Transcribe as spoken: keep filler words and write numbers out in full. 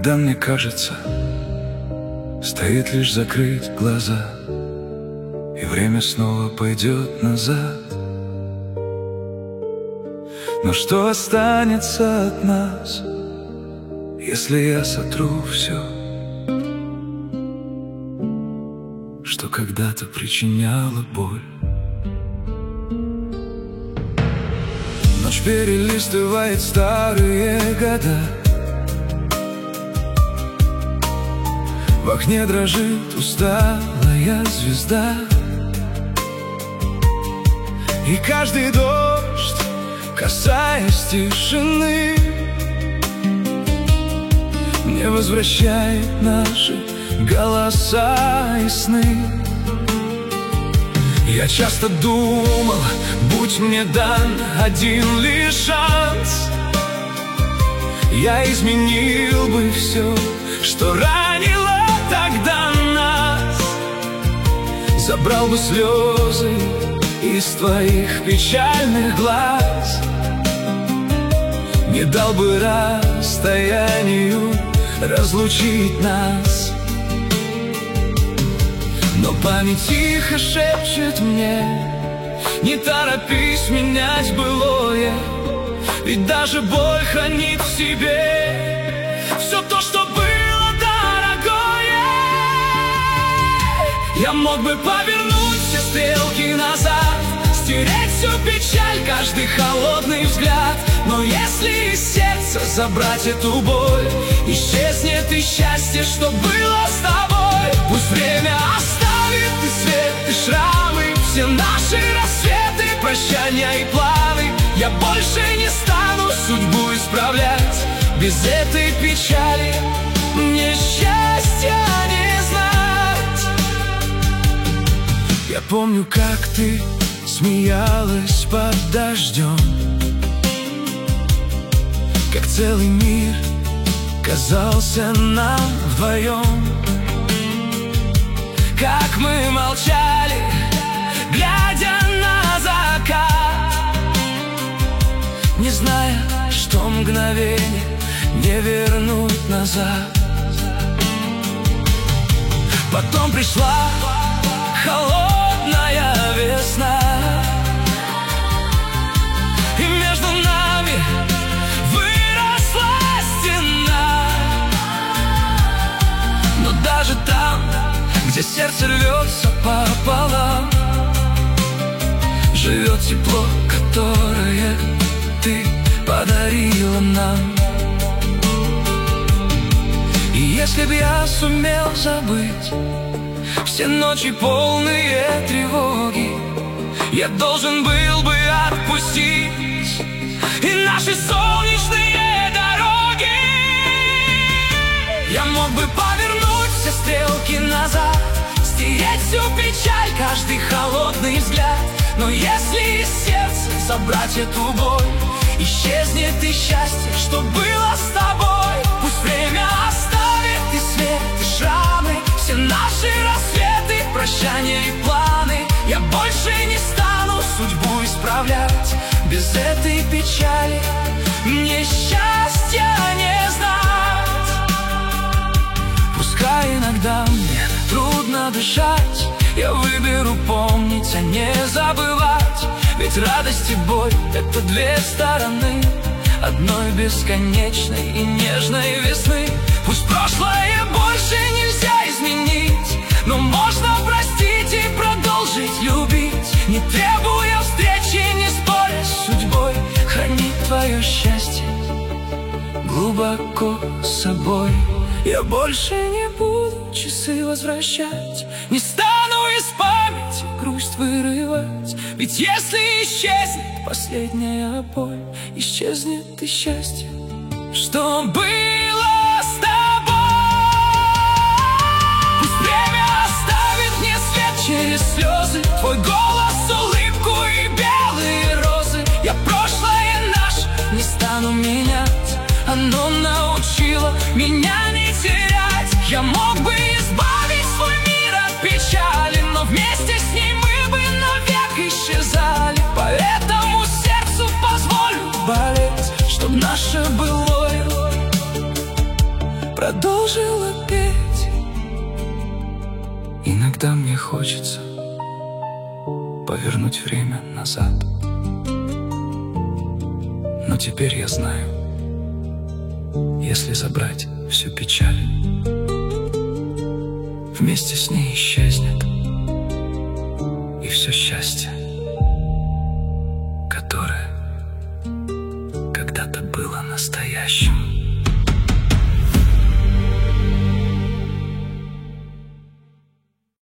Иногда мне кажется, стоит лишь закрыть глаза, и время снова пойдет назад. Но что останется от нас, если я сотру все, что когда-то причиняло боль? Ночь перелистывает старые года, в окне дрожит усталая звезда, и каждый дождь, касаясь тишины, мне возвращает наши голоса и сны. Я часто думал, будь мне дан один лишь шанс, я изменил бы все, что ранило тогда нас, забрал бы слезы из твоих печальных глаз, не дал бы расстоянию разлучить нас. Но память тихо шепчет мне: не торопись менять былое, ведь даже боль хранит в себе все то, что было дорогое. Я мог бы повернуть все стрелки назад, стереть всю печаль, каждый холодный взгляд, но если из сердца забрать эту боль, исчезнет и счастье, что было с тобой. Пусть время оставит и свет, и шрамы, все наши рассветы, прощания и планы. Я больше не стану судьбу исправлять, без этой печали мне счастья не знать. Я помню, как ты смеялась под дождем, как целый мир казался нам вдвоем, как мы молчали, глядя на закат, не зная, что мгновение не вернуть назад. Потом пришла холодная весна, и между нами выросла стена. Но даже там, где сердце рвется пополам, живет тепло, которое ты подарила нам. И если б я сумел забыть все ночи полные тревоги, я должен был бы отпустить и наши солнечные дороги. Я мог бы повернуть все стрелки назад, стереть всю печаль, каждый холодный взгляд, но если из сердца забрать эту боль, исчезнет и счастье, что было с тобой. Пусть время оставит и свет, и шрамы, все наши рассветы, прощания и планы. Я больше не стану судьбу исправлять, без этой печали мне счастья не знать. Пускай иногда мне трудно дышать, я выберу помнить, а не забывать, ведь радость и боль — это две стороны одной бесконечной и нежной весны. Пусть прошлое больше нельзя изменить, но можно простить и продолжить любить, не требуя встречи, не споря с судьбой. Храни твое счастье глубоко с собой. Я больше не буду часы возвращать, не стану из памяти грусть вырывать, ведь если исчезнет последняя боль, исчезнет и счастье, что было с тобой. Пусть время оставит мне свет через слезы, твой голос, улыбку и белые розы. Я прошлое наше не стану менять, оно научило меня не терять. Я мог бы избавить свой мир от печали, но вместе с ней мы бы навек исчезали. Поэтому сердцу позволю болеть, чтоб наше былое продолжилось. Иногда мне хочется повернуть время назад, но теперь я знаю, если забрать всю печаль, вместе с ней исчезнет и все счастье.